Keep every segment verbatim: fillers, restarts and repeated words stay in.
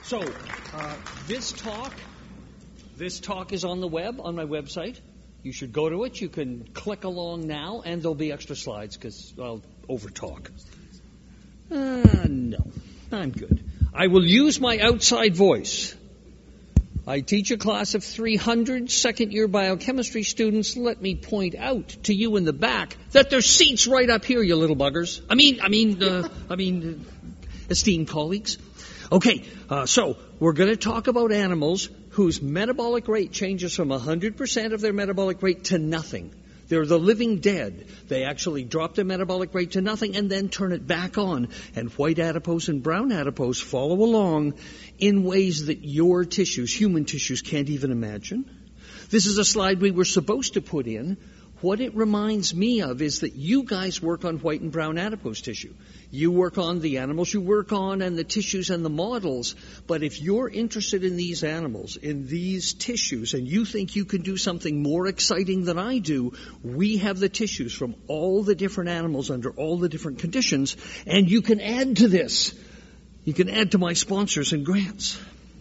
So, uh, this talk, this talk is on the web, on my website. You should go to it. You can click along now, and there'll be extra slides because I'll over-talk. Uh, no, I'm good. I will use my outside voice. I teach a class of three hundred second-year biochemistry students. Let me point out to you in the back that there's seats right up here, you little buggers. I mean, I mean, uh, I mean, uh, esteemed colleagues. Okay, uh, so we're going to talk about animals whose metabolic rate changes from one hundred percent of their metabolic rate to nothing. They're the living dead. They actually drop their metabolic rate to nothing and then turn it back on. And white adipose and brown adipose follow along in ways that your tissues, human tissues, can't even imagine. This is a slide we were supposed to put in. What it reminds me of is that you guys work on white and brown adipose tissue. You work on the animals you work on and the tissues and the models. But if you're interested in these animals, in these tissues, and you think you can do something more exciting than I do, we have the tissues from all the different animals under all the different conditions, and you can add to this. You can add to my sponsors and grants.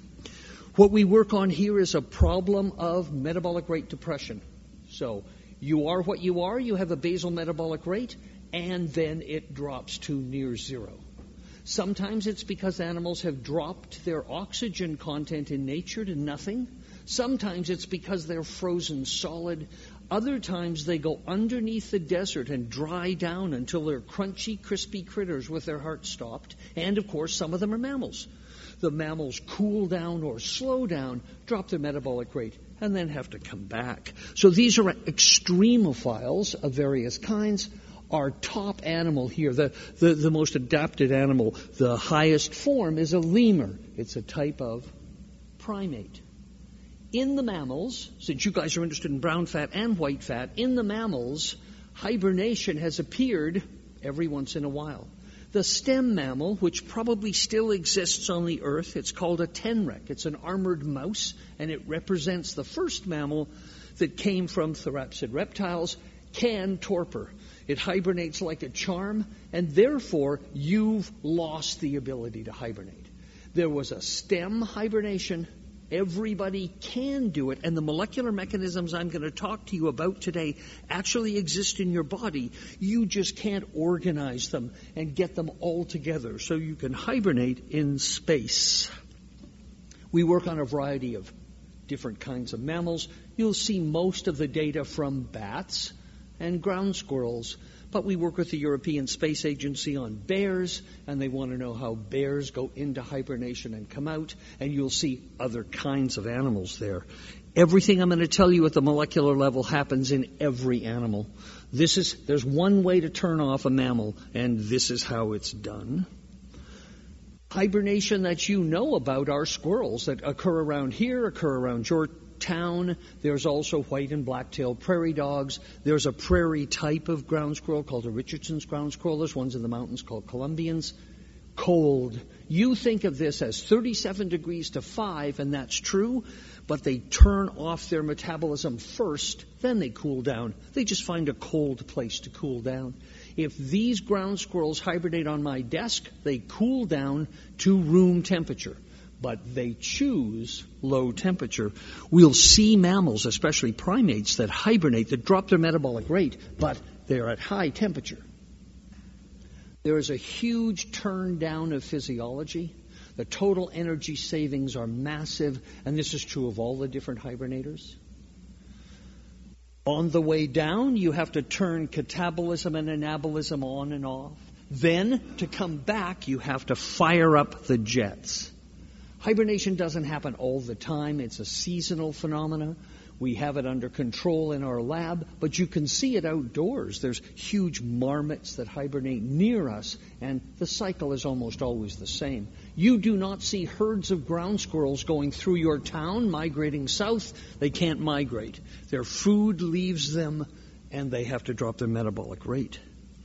What we work on here is a problem of metabolic rate depression. So, you are what you are, you have a basal metabolic rate, and then it drops to near zero. Sometimes it's because animals have dropped their oxygen content in nature to nothing. Sometimes it's because they're frozen solid. Other times they go underneath the desert and dry down until they're crunchy, crispy critters with their heart stopped. And, of course, some of them are mammals. The mammals cool down or slow down, drop their metabolic rate, and then have to come back. So these are extremophiles of various kinds. Our top animal here, the, the, the most adapted animal, the highest form is a lemur. It's a type of primate. In the mammals, since you guys are interested in brown fat and white fat, in the mammals, hibernation has appeared every once in a while. The stem mammal, which probably still exists on the earth, it's called a tenrec. It's an armored mouse, and it represents the first mammal that came from therapsid reptiles, can torpor. It hibernates like a charm, and therefore you've lost the ability to hibernate. There was a stem hibernation. Everybody can do it, and the molecular mechanisms I'm going to talk to you about today actually exist in your body. You just can't organize them and get them all together so you can hibernate in space. We work on a variety of different kinds of mammals. You'll see most of the data from bats and ground squirrels. But we work with the European Space Agency on bears, and they want to know how bears go into hibernation and come out, and you'll see other kinds of animals there. Everything I'm going to tell you at the molecular level happens in every animal. This is, there's one way to turn off a mammal, and this is how it's done. Hibernation that you know about are squirrels that occur around here, occur around your town. There's also white and black-tailed prairie dogs. There's a prairie type of ground squirrel called a Richardson's ground squirrel. There's ones in the mountains called Columbians. Cold. You think of this as thirty-seven degrees to five, and that's true, but they turn off their metabolism first, then they cool down. They just find a cold place to cool down. If these ground squirrels hibernate on my desk, they cool down to room temperature. But they choose low temperature. We'll see mammals, especially primates, that hibernate, that drop their metabolic rate, but they're at high temperature. There is a huge turn down of physiology. The total energy savings are massive, and this is true of all the different hibernators. On the way down, you have to turn catabolism and anabolism on and off. Then, to come back, you have to fire up the jets. Hibernation doesn't happen all the time. It's a seasonal phenomena. We have it under control in our lab, but you can see it outdoors. There's huge marmots that hibernate near us, and the cycle is almost always the same. You do not see herds of ground squirrels going through your town, migrating south. They can't migrate. Their food leaves them, and they have to drop their metabolic rate.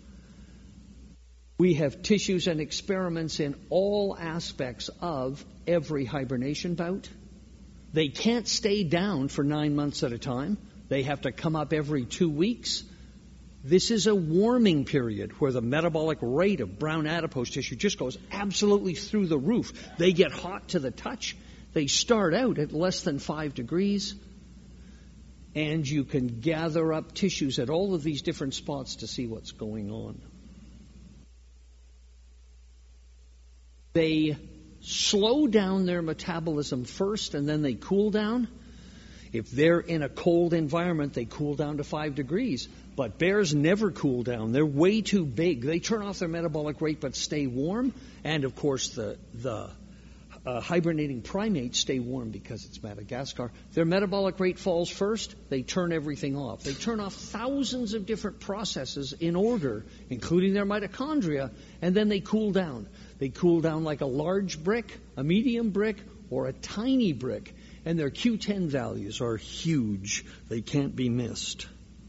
We have tissues and experiments in all aspects of every hibernation bout. They can't stay down for nine months at a time. They have to come up every two weeks. This is a warming period where the metabolic rate of brown adipose tissue just goes absolutely through the roof. They get hot to the touch. They start out at less than five degrees, and you can gather up tissues at all of these different spots to see what's going on. They slow down their metabolism first, and then they cool down. If they're in a cold environment, they cool down to five degrees. But bears never cool down. They're way too big. They turn off their metabolic rate but stay warm. And, of course, the, the uh, hibernating primates stay warm because it's Madagascar. Their metabolic rate falls first. They turn everything off. They turn off thousands of different processes in order, including their mitochondria, and then they cool down. They cool down like a large brick, a medium brick, or a tiny brick. And their Q ten values are huge. They can't be missed.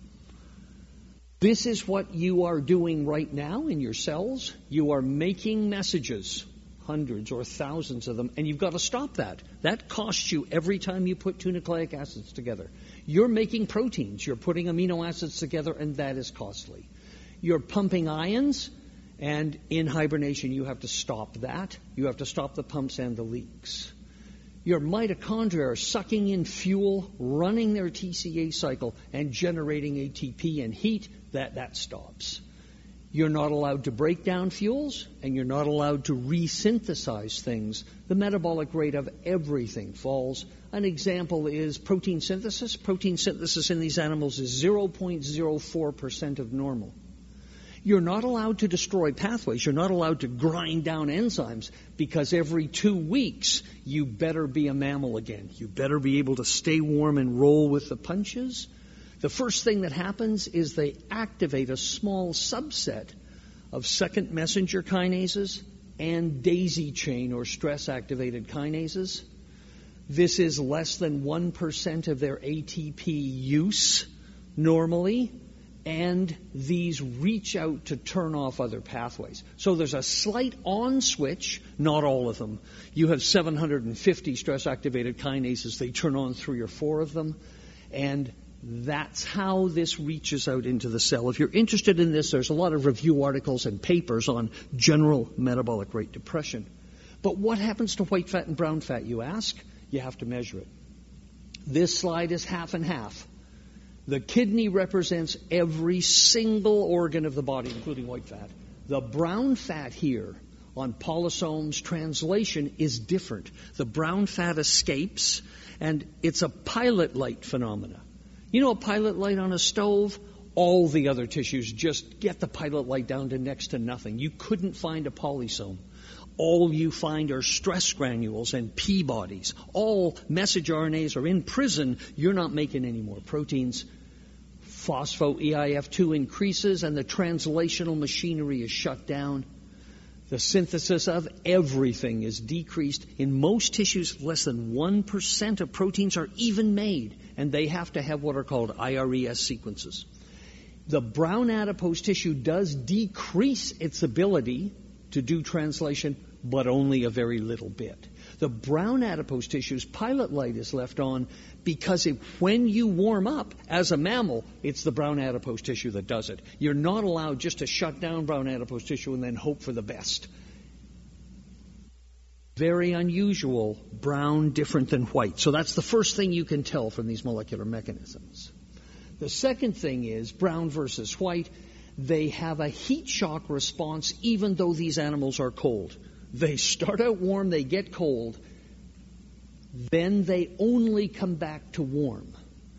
This is what you are doing right now in your cells. You are making messages, hundreds or thousands of them, and you've got to stop that. That costs you every time you put two nucleic acids together. You're making proteins. You're putting amino acids together, and that is costly. You're pumping ions, and in hibernation you have to stop that. You have to stop the pumps and the leaks. Your mitochondria are sucking in fuel, running their T C A cycle, and generating A T P and heat. That, that stops. You're not allowed to break down fuels, and you're not allowed to resynthesize things. The metabolic rate of everything falls. An example is protein synthesis. Protein synthesis in these animals is zero point zero four percent of normal. You're not allowed to destroy pathways. You're not allowed to grind down enzymes because every two weeks you better be a mammal again. You better be able to stay warm and roll with the punches. The first thing that happens is they activate a small subset of second messenger kinases and daisy chain or stress-activated kinases. This is less than one percent of their A T P use normally. And these reach out to turn off other pathways. So there's a slight on switch, not all of them. You have seven hundred fifty stress-activated kinases. They turn on three or four of them. And that's how this reaches out into the cell. If you're interested in this, there's a lot of review articles and papers on general metabolic rate depression. But what happens to white fat and brown fat, you ask? You have to measure it. This slide is half and half. The kidney represents every single organ of the body, including white fat. The brown fat here on Polissome's translation is different. The brown fat escapes, and it's a pilot light phenomena. You know a pilot light on a stove? All the other tissues just get the pilot light down to next to nothing. You couldn't find a polysome. All you find are stress granules and P bodies. All message R N As are in prison. You're not making any more proteins. Phospho-E I F two increases and the translational machinery is shut down. The synthesis of everything is decreased. In most tissues, less than one percent of proteins are even made, and they have to have what are called I R E S sequences. The brown adipose tissue does decrease its ability to do translation, but only a very little bit. The brown adipose tissue's pilot light is left on because it, when you warm up as a mammal, it's the brown adipose tissue that does it. You're not allowed just to shut down brown adipose tissue and then hope for the best. Very unusual, brown different than white. So that's the first thing you can tell from these molecular mechanisms. The second thing is brown versus white. They have a heat shock response even though these animals are cold. They start out warm, they get cold, then they only come back to warm.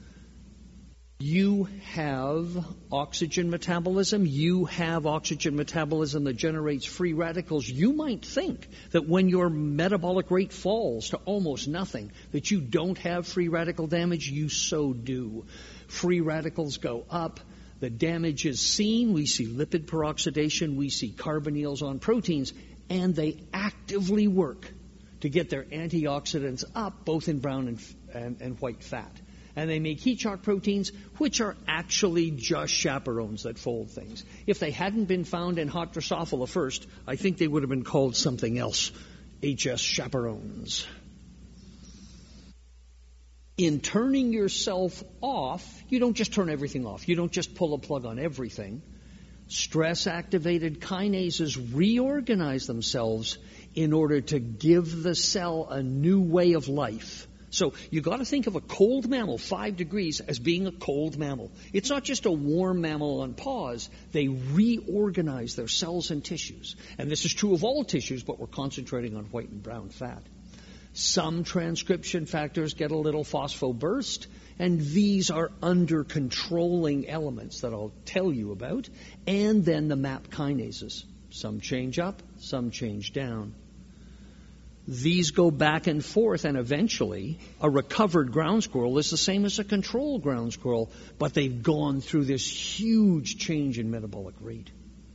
You have oxygen metabolism. You have oxygen metabolism that generates free radicals. You might think that when your metabolic rate falls to almost nothing, that you don't have free radical damage. You so do. Free radicals go up. The damage is seen. We see lipid peroxidation. We see carbonyls on proteins. And they actively work to get their antioxidants up, both in brown and, and, and white fat. And they make heat shock proteins, which are actually just chaperones that fold things. If they hadn't been found in hot Drosophila first, I think they would have been called something else, H S chaperones. In turning yourself off, you don't just turn everything off. You don't just pull a plug on everything. Stress-activated kinases reorganize themselves in order to give the cell a new way of life. So you've got to think of a cold mammal, five degrees, as being a cold mammal. It's not just a warm mammal on pause. They reorganize their cells and tissues. And this is true of all tissues, but we're concentrating on white and brown fat. Some transcription factors get a little phosphoburst, and these are under controlling elements that I'll tell you about. And then the MAP kinases. Some change up, some change down. These go back and forth, and eventually a recovered ground squirrel is the same as a control ground squirrel, but they've gone through this huge change in metabolic rate.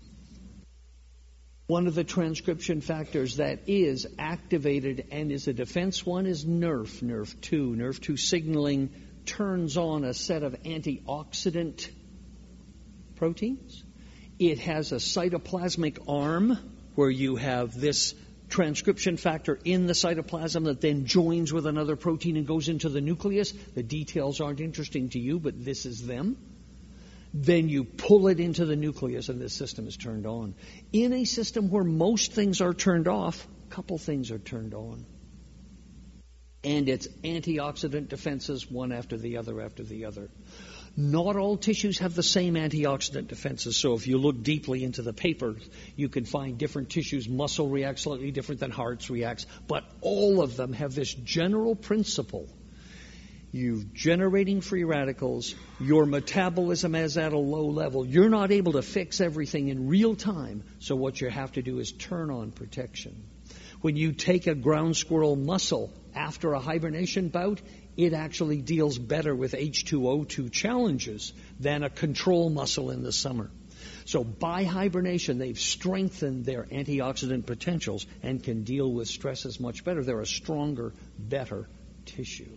One of the transcription factors that is activated and is a defense one is N E R F, N E R F two. N E R F two signaling turns on a set of antioxidant proteins. It has a cytoplasmic arm where you have this transcription factor in the cytoplasm that then joins with another protein and goes into the nucleus. The details aren't interesting to you, but this is them. Then you pull it into the nucleus and the system is turned on. In a system where most things are turned off, a couple things are turned on. And it's antioxidant defenses, one after the other after the other. Not all tissues have the same antioxidant defenses, so if you look deeply into the paper, you can find different tissues. Muscle reacts slightly different than hearts reacts, but all of them have this general principle. You're generating free radicals, your metabolism is at a low level. You're not able to fix everything in real time, so what you have to do is turn on protection. When you take a ground squirrel muscle after a hibernation bout, it actually deals better with H two O two challenges than a control muscle in the summer. So by hibernation, they've strengthened their antioxidant potentials and can deal with stresses much better. They're a stronger, better tissue.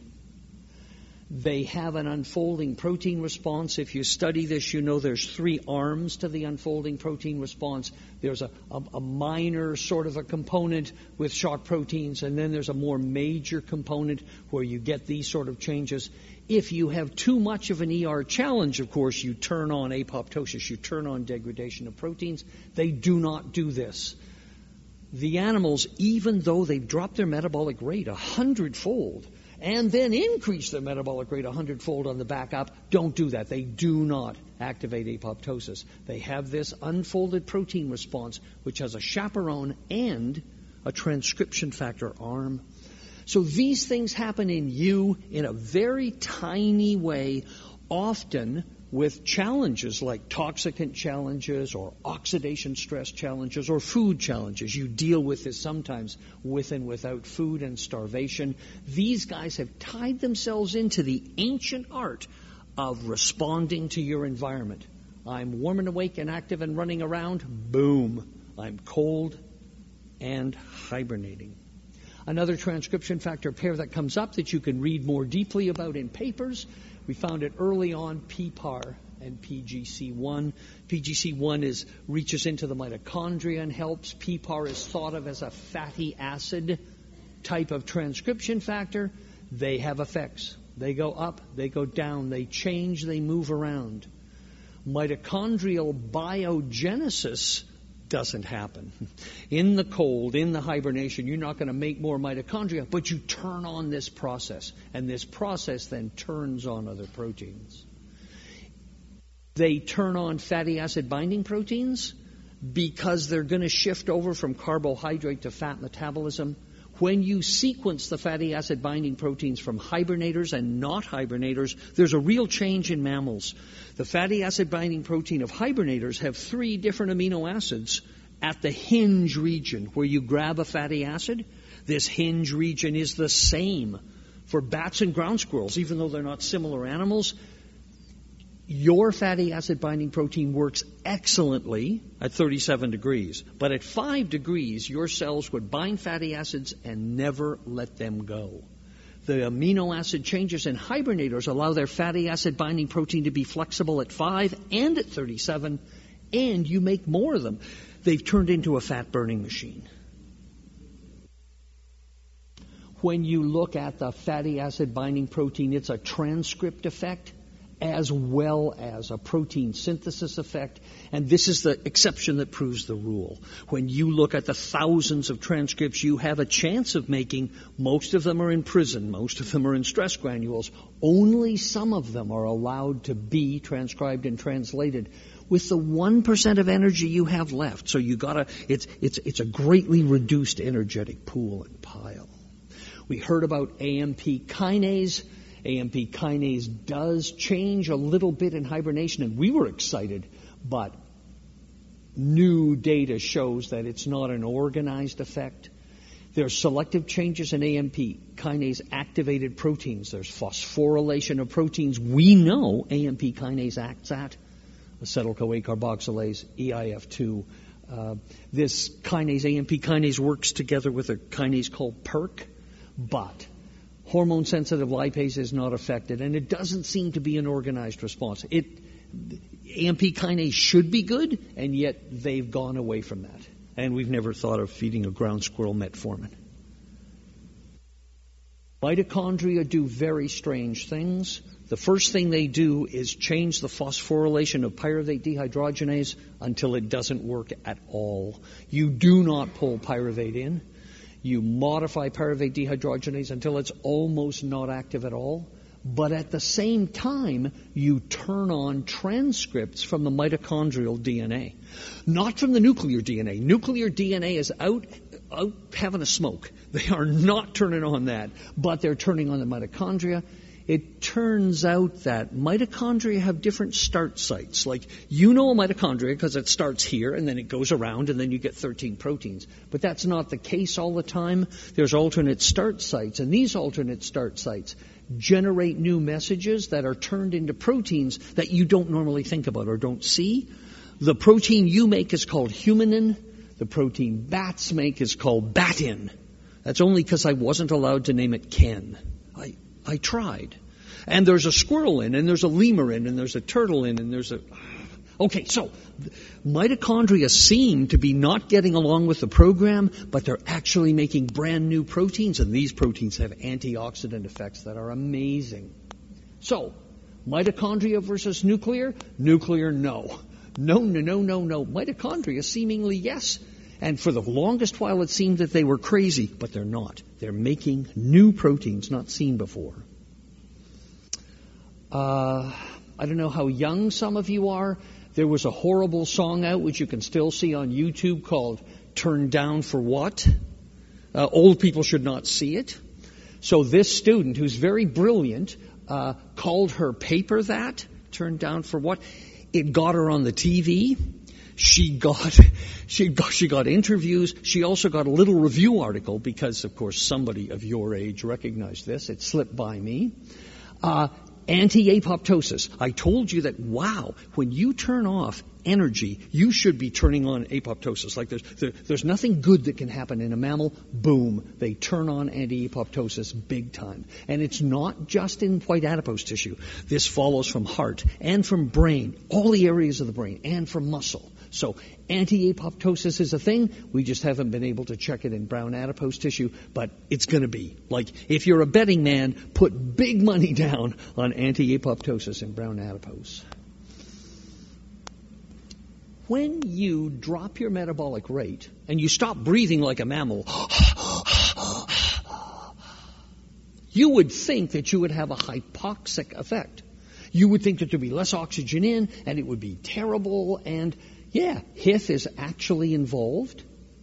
They have an unfolding protein response. If you study this, you know there's three arms to the unfolding protein response. There's a, a, a minor sort of a component with shock proteins, and then there's a more major component where you get these sort of changes. If you have too much of an E R challenge, of course, you turn on apoptosis, you turn on degradation of proteins. They do not do this. The animals, even though they've dropped their metabolic rate a hundredfold, and then increase their metabolic rate a hundredfold on the back up, don't do that. They do not activate apoptosis. They have this unfolded protein response, which has a chaperone and a transcription factor arm. So these things happen in you in a very tiny way, often with challenges like toxicant challenges or oxidation stress challenges or food challenges. You deal with this sometimes with and without food and starvation. These guys have tied themselves into the ancient art of responding to your environment. I'm warm and awake and active and running around. Boom. I'm cold and hibernating. Another transcription factor pair that comes up that you can read more deeply about in papers, we found it early on, P P A R and P G C one. P G C one is reaches into the mitochondria and helps. P P A R is thought of as a fatty acid type of transcription factor. They have effects. They go up, they go down, they change, they move around. Mitochondrial biogenesis doesn't happen. In the cold, in the hibernation, you're not going to make more mitochondria, but you turn on this process, and this process then turns on other proteins. They turn on fatty acid binding proteins because they're going to shift over from carbohydrate to fat metabolism. When you sequence the fatty acid binding proteins from hibernators and not hibernators, there's a real change in mammals. The fatty acid binding protein of hibernators have three different amino acids at the hinge region where you grab a fatty acid. This hinge region is the same for bats and ground squirrels, even though they're not similar animals. Your fatty acid binding protein works excellently at thirty-seven degrees, but at five degrees, your cells would bind fatty acids and never let them go. The amino acid changes in hibernators allow their fatty acid binding protein to be flexible at five and at thirty-seven, and you make more of them. They've turned into a fat burning machine. When you look at the fatty acid binding protein, it's a transcript effect as well as a protein synthesis effect. And this is the exception that proves the rule. When you look at the thousands of transcripts you have a chance of making, most of them are in prison, most of them are in stress granules. Only some of them are allowed to be transcribed and translated with the one percent of energy you have left. So you gotta, it's, it's, it's a greatly reduced energetic pool and pile. We heard about A M P kinase. A M P kinase does change a little bit in hibernation, and we were excited, but new data shows that it's not an organized effect. There's selective changes in A M P kinase activated proteins. There's phosphorylation of proteins we know A M P kinase acts at, acetyl-CoA carboxylase, E I F two. Uh, this kinase, A M P kinase, works together with a kinase called P E R C, but hormone-sensitive lipase is not affected, and it doesn't seem to be an organized response. It, A M P kinase should be good, and yet they've gone away from that. And we've never thought of feeding a ground squirrel metformin. Mitochondria do very strange things. The first thing they do is change the phosphorylation of pyruvate dehydrogenase until it doesn't work at all. You do not pull pyruvate in. You modify pyruvate dehydrogenase until it's almost not active at all. But at the same time, you turn on transcripts from the mitochondrial D N A. Not from the nuclear D N A. Nuclear D N A is out, out having a smoke. They are not turning on that, but they're turning on the mitochondria. It turns out that mitochondria have different start sites. Like, you know a mitochondria because it starts here and then it goes around and then you get thirteen proteins. But that's not the case all the time. There's alternate start sites, and these alternate start sites generate new messages that are turned into proteins that you don't normally think about or don't see. The protein you make is called humanin. The protein bats make is called batin. That's only because I wasn't allowed to name it Ken. I I tried. And there's a squirrel in, and there's a lemur in, and there's a turtle in, and there's a... Okay, so mitochondria seem to be not getting along with the program, but they're actually making brand new proteins, and these proteins have antioxidant effects that are amazing. So, mitochondria versus nuclear? Nuclear, no. No, no, no, no, no. Mitochondria, seemingly yes. And for the longest while it seemed that they were crazy, but they're not. They're making new proteins not seen before. Uh, I don't know how young some of you are. There was a horrible song out, which you can still see on YouTube, called Turned Down for What? Uh, old people should not see it. So this student, who's very brilliant, uh, called her paper that, Turned Down for What? It got her on the T V. She got, she got, she got interviews. She also got a little review article because, of course, somebody of your age recognized this. It slipped by me. Uh, anti-apoptosis. I told you that, wow, when you turn off energy, you should be turning on apoptosis. Like there's, there, there's nothing good that can happen in a mammal. Boom. They turn on anti-apoptosis big time. And it's not just in white adipose tissue. This follows from heart and from brain, all the areas of the brain, and from muscle. So anti-apoptosis is a thing. We just haven't been able to check it in brown adipose tissue, but it's going to be. Like, if you're a betting man, put big money down on anti-apoptosis in brown adipose. When you drop your metabolic rate and you stop breathing like a mammal, you would think that you would have a hypoxic effect. You would think that there'd be less oxygen in and it would be terrible, and yeah, H I F is actually involved.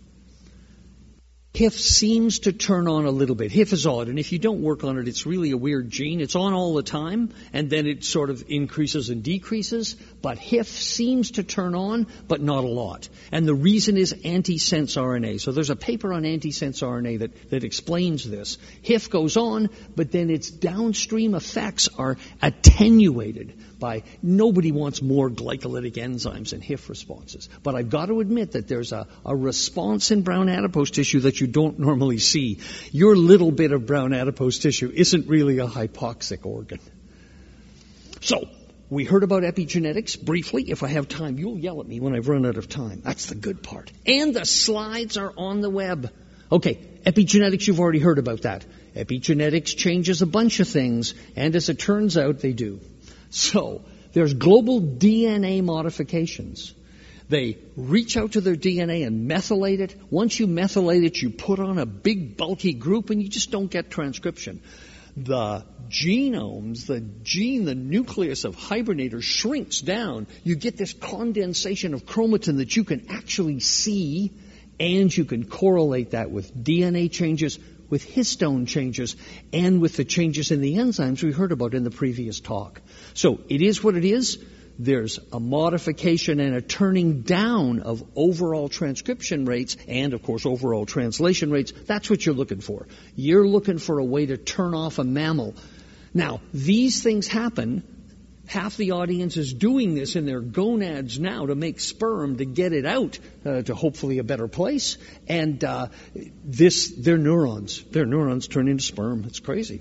H I F seems to turn on a little bit. H I F is odd, and if you don't work on it, it's really a weird gene. It's on all the time, and then it sort of increases and decreases. But H I F seems to turn on, but not a lot. And the reason is antisense R N A. So there's a paper on antisense R N A that, that explains this. H I F goes on, but then its downstream effects are attenuated by, nobody wants more glycolytic enzymes in H I F responses. But I've got to admit that there's a, a response in brown adipose tissue that you don't normally see. Your little bit of brown adipose tissue isn't really a hypoxic organ. So, we heard about epigenetics briefly. If I have time, you'll yell at me when I've run out of time. That's the good part. And the slides are on the web. Okay, epigenetics, you've already heard about that. Epigenetics changes a bunch of things, and as it turns out, they do. So, there's global D N A modifications. They reach out to their D N A and methylate it. Once you methylate it, you put on a big, bulky group, and you just don't get transcription. The genomes, the gene, the nucleus of hibernators shrinks down. You get this condensation of chromatin that you can actually see, and you can correlate that with D N A changes, with histone changes, and with the changes in the enzymes we heard about in the previous talk. So it is what it is. There's a modification and a turning down of overall transcription rates and, of course, overall translation rates. That's what you're looking for. You're looking for a way to turn off a mammal. Now, these things happen. Half the audience is doing this in their gonads now to make sperm, to get it out uh, to hopefully a better place. And uh, this, their neurons, their neurons turn into sperm. It's crazy.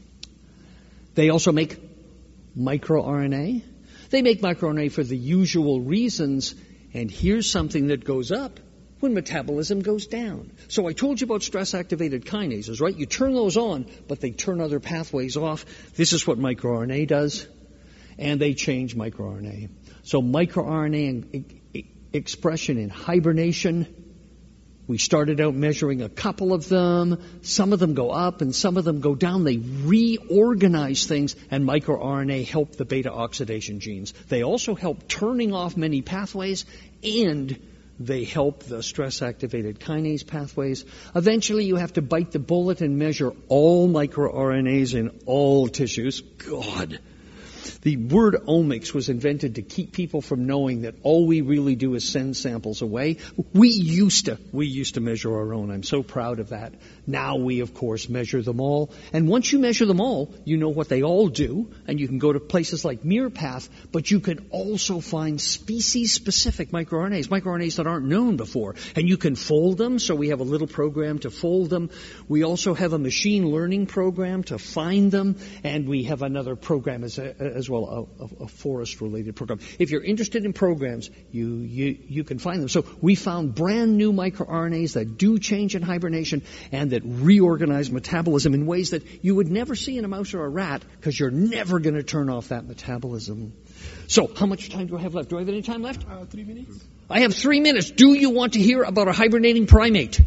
They also make microRNA. They make microRNA for the usual reasons, and here's something that goes up when metabolism goes down. So I told you about stress-activated kinases, right? You turn those on, but they turn other pathways off. This is what microRNA does, and they change microRNA. So microRNA expression in hibernation, we started out measuring a couple of them. Some of them go up and some of them go down. They reorganize things, and microRNA help the beta oxidation genes. They also help turning off many pathways, and they help the stress-activated kinase pathways. Eventually, you have to bite the bullet and measure all microRNAs in all tissues. God. The word omics was invented to keep people from knowing that all we really do is send samples away. We used to, we used to measure our own. I'm so proud of that. Now we, of course, measure them all. And once you measure them all, you know what they all do. And you can go to places like MearPath, but you can also find species-specific microRNAs, microRNAs that aren't known before. And you can fold them, so we have a little program to fold them. We also have a machine learning program to find them. And we have another program as a, as well, a, a forest-related program. If you're interested in programs, you, you you can find them. So we found brand new microRNAs that do change in hibernation and that reorganize metabolism in ways that you would never see in a mouse or a rat, because you're never going to turn off that metabolism. So how much time do I have left? Do I have any time left? Uh, three minutes. I have three minutes. Do you want to hear about a hibernating primate?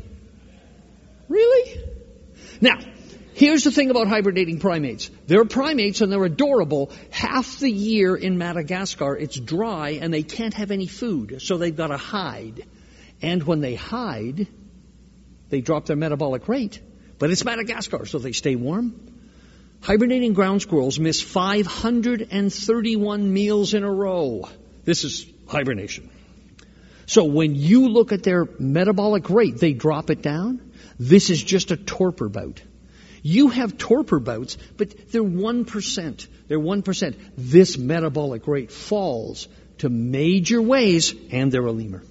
Really? Now, here's the thing about hibernating primates. They're primates and they're adorable. Half the year in Madagascar, it's dry and they can't have any food, so they've got to hide. And when they hide, they drop their metabolic rate. But it's Madagascar, so they stay warm. Hibernating ground squirrels miss five hundred thirty-one meals in a row. This is hibernation. So when you look at their metabolic rate, they drop it down. This is just a torpor bout. You have torpor bouts, but they're one percent. They're one percent. This metabolic rate falls to major ways, and they're a lemur.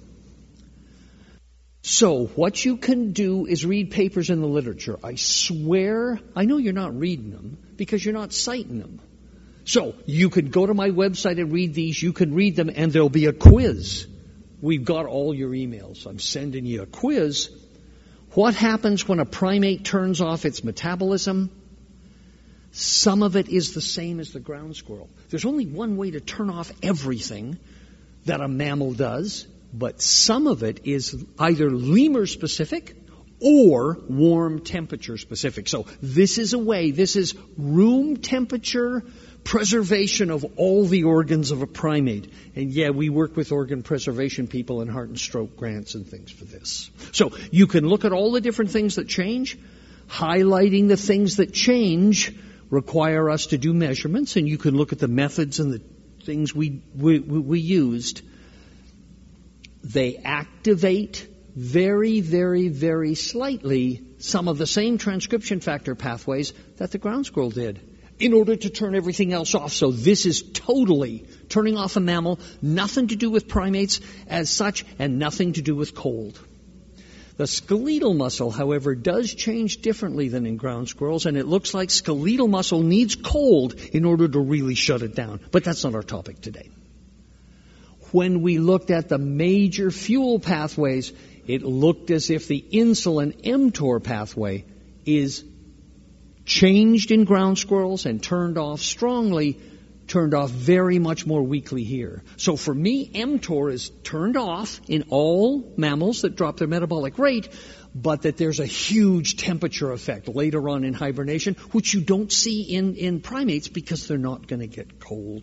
So what you can do is read papers in the literature. I swear, I know you're not reading them because you're not citing them. So you could go to my website and read these. You can read them, and there'll be a quiz. We've got all your emails. I'm sending you a quiz. What happens when a primate turns off its metabolism? Some of it is the same as the ground squirrel. There's only one way to turn off everything that a mammal does, but some of it is either lemur-specific or warm temperature-specific. So this is a way, this is room temperature preservation of all the organs of a primate. And yeah, we work with organ preservation people and heart and stroke grants and things for this. So you can look at all the different things that change. Highlighting the things that change require us to do measurements, and you can look at the methods and the things we we, we used. They activate very, very, very slightly some of the same transcription factor pathways that the ground squirrel did in order to turn everything else off. So this is totally turning off a mammal, nothing to do with primates as such, and nothing to do with cold. The skeletal muscle, however, does change differently than in ground squirrels, and it looks like skeletal muscle needs cold in order to really shut it down. But that's not our topic today. When we looked at the major fuel pathways, it looked as if the insulin mTOR pathway is changed in ground squirrels and turned off strongly, turned off very much more weakly here. So for me, mTOR is turned off in all mammals that drop their metabolic rate, but that there's a huge temperature effect later on in hibernation, which you don't see in, in primates because they're not going to get cold.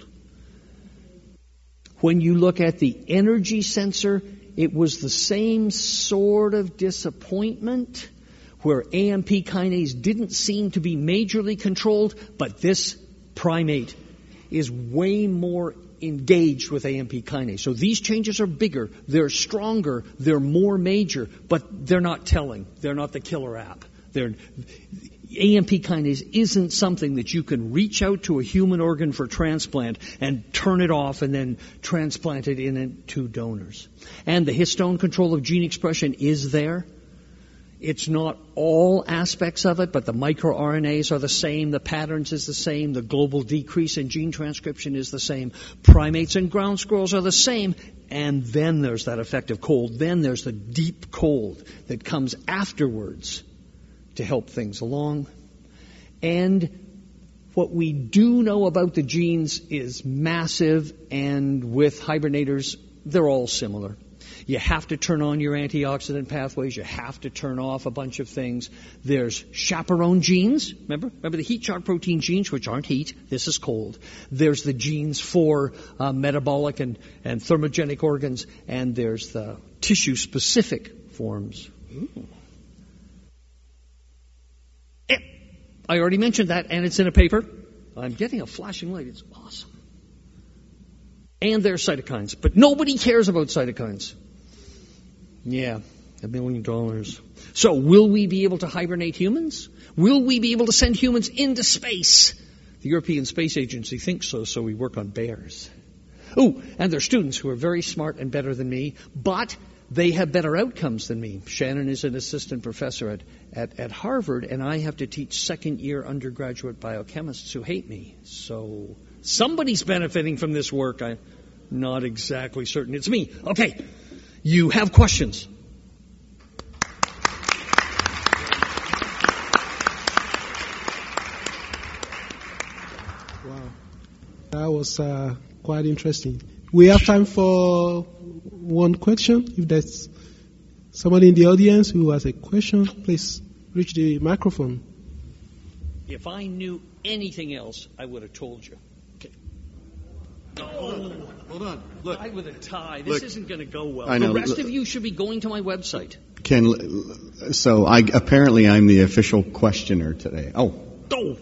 When you look at the energy sensor, it was the same sort of disappointment where A M P kinase didn't seem to be majorly controlled, but this primate is way more engaged with A M P kinase. So these changes are bigger, they're stronger, they're more major, but they're not telling. They're not the killer app. They're, A M P kinase isn't something that you can reach out to a human organ for transplant and turn it off and then transplant it into donors. And the histone control of gene expression is there. It's not all aspects of it, but the microRNAs are the same, the patterns is the same, the global decrease in gene transcription is the same, primates and ground squirrels are the same, and then there's that effect of cold. Then there's the deep cold that comes afterwards to help things along. And what we do know about the genes is massive, and with hibernators, they're all similar. You have to turn on your antioxidant pathways. You have to turn off a bunch of things. There's chaperone genes. Remember? Remember the heat shock protein genes, which aren't heat. This is cold. There's the genes for uh, metabolic and, and thermogenic organs. And there's the tissue-specific forms. Ooh. Eh, I already mentioned that, and it's in a paper. I'm getting a flashing light. It's awesome. And there's cytokines. But nobody cares about cytokines. Yeah, a million dollars. So will we be able to hibernate humans? Will we be able to send humans into space? The European Space Agency thinks so, so we work on bears. Oh, and they're students who are very smart and better than me, but they have better outcomes than me. Shannon is an assistant professor at, at, at Harvard, and I have to teach second-year undergraduate biochemists who hate me. So somebody's benefiting from this work. I'm not exactly certain it's me. Okay. You have questions? Wow. That was uh, quite interesting. We have time for one question. If there's somebody in the audience who has a question, please reach the microphone. If I knew anything else, I would have told you. Okay. Oh. Hold on. Look. Guy with a tie. This Look. isn't going to go well. I know. The rest Look. of you should be going to my website. Ken, so I apparently I'm the official questioner today. Oh. Oh.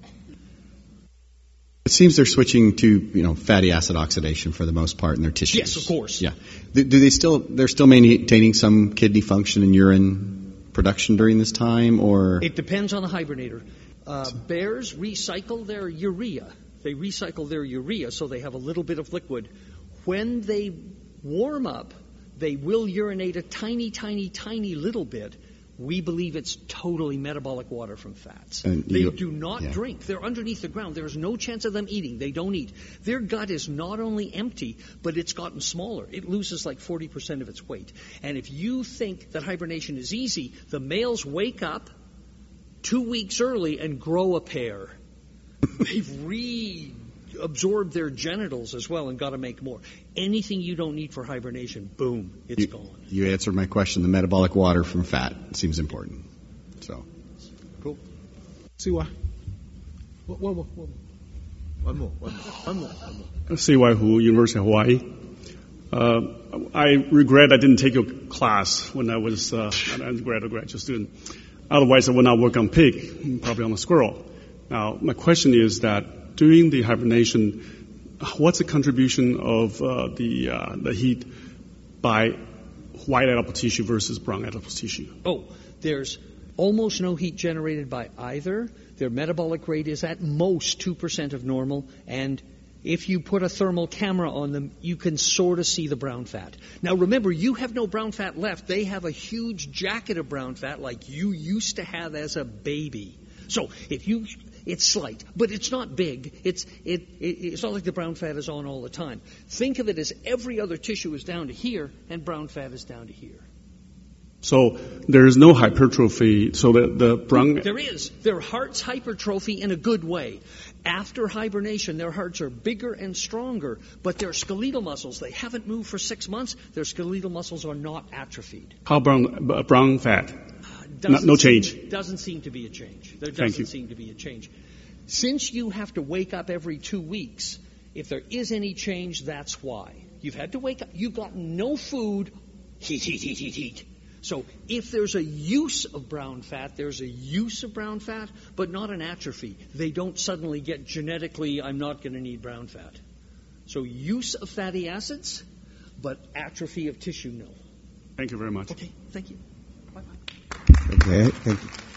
It seems they're switching to, you know, fatty acid oxidation for the most part in their tissues. Yes, of course. Yeah. Do, do they still? They're still maintaining some kidney function and urine production during this time, or? It depends on the hibernator. Uh, bears recycle their urea. They recycle their urea so they have a little bit of liquid. When they warm up, they will urinate a tiny, tiny, tiny little bit. We believe it's totally metabolic water from fats. And they you, do not yeah. drink. They're underneath the ground. There is no chance of them eating. They don't eat. Their gut is not only empty, but it's gotten smaller. It loses like forty percent of its weight. And if you think that hibernation is easy, the males wake up two weeks early and grow a pair. They've reabsorbed their genitals as well and got to make more. Anything you don't need for hibernation, boom, it's you, gone. You answered my question. The metabolic water from fat seems important. So, cool. See why? One more. One more. One more. One more. One more. One more. C Y Hu, University of Hawaii. Uh, I regret I didn't take your class when I was uh, an undergraduate graduate student. Otherwise, I would not work on pig, probably on a squirrel. Now, my question is that during the hibernation, what's the contribution of uh, the uh, the heat by white adipose tissue versus brown adipose tissue? Oh, there's almost no heat generated by either. Their metabolic rate is at most two percent of normal, and if you put a thermal camera on them, you can sort of see the brown fat. Now remember, you have no brown fat left. They have a huge jacket of brown fat like you used to have as a baby. So if you, it's slight, but it's not big. It's it, it it's not like the brown fat is on all the time. Think of it as every other tissue is down to here, and brown fat is down to here. So there is no hypertrophy. So the, the brown... There is. Their heart's hypertrophy in a good way. After hibernation, their hearts are bigger and stronger, but their skeletal muscles, they haven't moved for six months, their skeletal muscles are not atrophied. How brown, uh, brown fat? No, Doesn't no seem- change. Doesn't seem to be a change. There Thank doesn't you. seem to be a change. Since you have to wake up every two weeks, if there is any change, that's why. You've had to wake up. You've got no food. Heat, heat, heat, heat, heat. So if there's a use of brown fat, there's a use of brown fat, but not an atrophy. They don't suddenly get genetically, I'm not going to need brown fat. So use of fatty acids, but atrophy of tissue, no. Thank you very much. Okay, thank you. Bye-bye. Okay, thank you.